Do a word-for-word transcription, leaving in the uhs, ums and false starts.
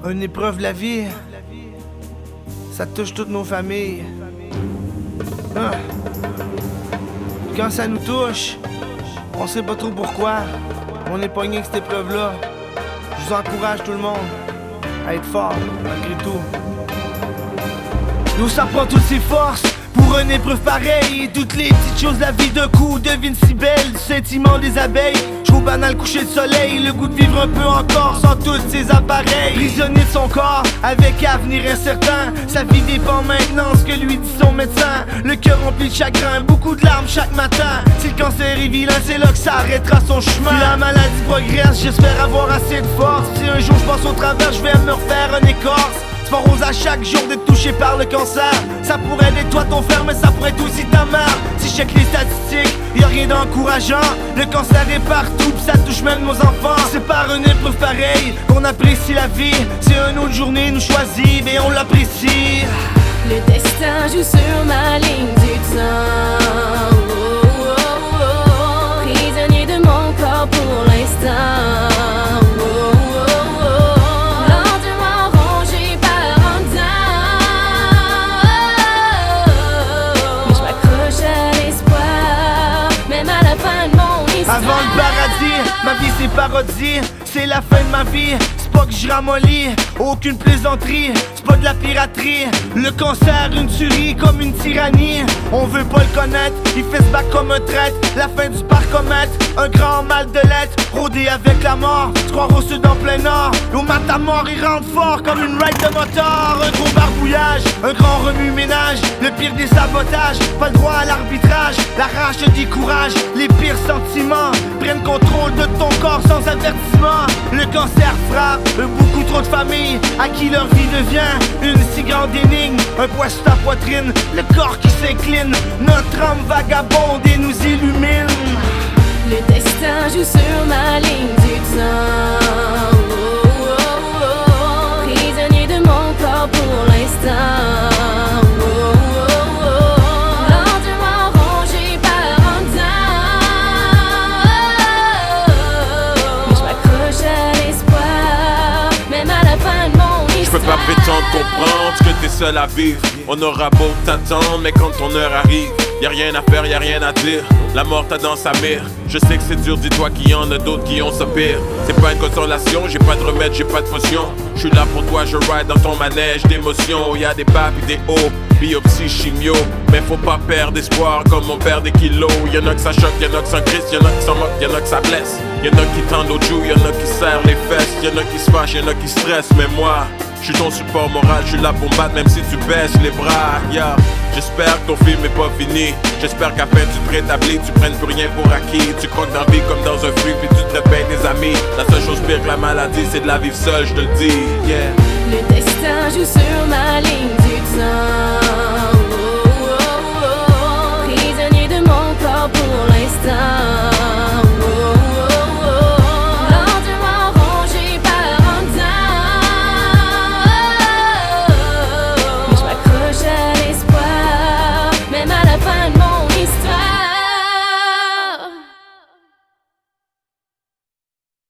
Une épreuve de la vie, ça touche toutes nos familles. Ah. Quand ça nous touche, on sait pas trop pourquoi. On est pogné avec cette épreuve-là. Je vous encourage tout le monde à être fort malgré tout. Nous ça prend toutes ses forces pour une épreuve pareille. Toutes les petites choses de la vie de coup deviennent si belles. Du sentiment des abeilles jusqu'au banal coucher de soleil. Le goût de vivre un peu encore sans tous ses appareils. Prisonnier de son corps avec avenir incertain. Sa vie dépend maintenant de ce que lui dit son médecin. Le cœur rempli de chagrin, beaucoup de larmes chaque matin. Si le cancer est vilain, c'est là que ça arrêtera son chemin. Si la maladie progresse, j'espère avoir assez de force. Si un jour je passe au travers, je vais me refaire un écorce. C'est pas rose à chaque jour d'être touché par le cancer. Ça pourrait être toi ton frère, mais ça pourrait être aussi ta mère. Si je check les statistiques, y'a rien d'encourageant. Le cancer est partout, pis ça touche même nos enfants. C'est par une épreuve pareille qu'on apprécie la vie. C'est une autre journée, nous choisit, mais on l'apprécie. Le destin joue sur ma ligne du temps. Oh, oh, oh. Prisonnier de mon corps pour l'instant. Avant le paradis, ma vie c'est parodie. C'est la fin de ma vie, c'est pas que je ramollis. Aucune plaisanterie, c'est pas de la piraterie. Le cancer, une tuerie comme une tyrannie. On veut pas le connaître, il fait se battre comme un traître. La fin du parcomètre, un grand mal de lettres. Rôder avec la mort, se croire au sud en plein nord. Au matin mort, il rentre fort comme une ride de moteur. Un gros barbouillage, un grand remue-ménage. Le pire des sabotages, pas le droit à l'arbitrage. La rage te décourage, les pires sentiments prennent contrôle de ton corps sans avertissement. Le cancer frappe beaucoup trop de familles à qui leur vie devient une si grande énigme. Un poids sur ta poitrine, le corps qui s'incline. Notre âme vagabonde et nous illumine. Le destin joue sur ma ligne du temps. Oh, oh, oh. Prisonnier de mon corps pour l'instant. Je peux pas prétendre comprendre ce que t'es seul à vivre. On aura beau t'attendre, mais quand ton heure arrive, y'a rien à faire, y'a rien à dire. La mort t'a dans sa mire. Je sais que c'est dur, dis-toi qu'il y en a d'autres qui ont ça pire. C'est pas une consolation, j'ai pas de remède, j'ai pas de potion. J'suis là pour toi, je ride dans ton manège d'émotions. Y'a des bas pis des hauts, biopsie, chimio. Mais faut pas perdre espoir comme on perd des kilos. Y'en a que ça choque, y'en a que ça crisse, y'en a qui s'en moquent, y'en a que ça blesse. Y'en a qui tendent au joue, y'en a qui serrent les fesses. Y'en a qui se fâchent, y'en a qui stressent, mais moi je suis ton support moral, je suis là pour me battre même si tu baisses les bras, yeah. J'espère que ton film est pas fini. J'espère qu'à peine tu te rétablis, tu prennes plus rien pour acquis. Tu croques dans la vie comme dans un fruit, puis tu te répètes des amis. La seule chose pire que la maladie, c'est de la vivre seule, je te le dis, yeah. Le destin joue sur ma ligne du temps.